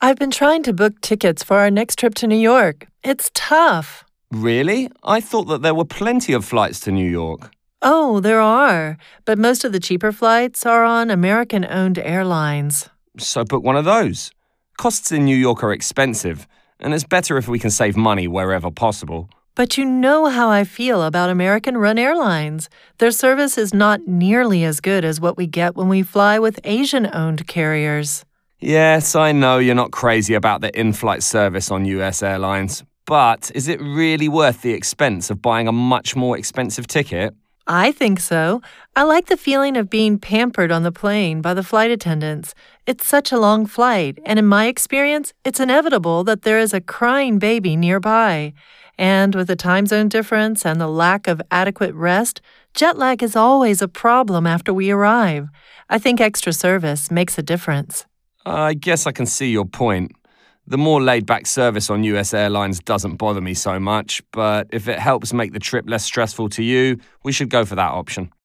I've been trying to book tickets for our next trip to New York. It's tough. Really? I thought that there were plenty of flights to New York. Oh, there are, but most of the cheaper flights are on American-owned airlines. So book one of those. Costs in New York are expensive, and it's better if we can save money wherever possible. But you know how I feel about American-run airlines. Their service is not nearly as good as what we get when we fly with Asian-owned carriers. Yes, I know you're not crazy about the in-flight service on US airlines, but is it really worth the expense of buying a much more expensive ticket? I think so. I like the feeling of being pampered on the plane by the flight attendants. It's such a long flight, and in my experience, it's inevitable that there is a crying baby nearby. And with the time zone difference and the lack of adequate rest, jet lag is always a problem after we arrive. I think extra service makes a difference. I guess I can see your point. The more laid-back service on US airlines doesn't bother me so much, but if it helps make the trip less stressful to you, we should go for that option.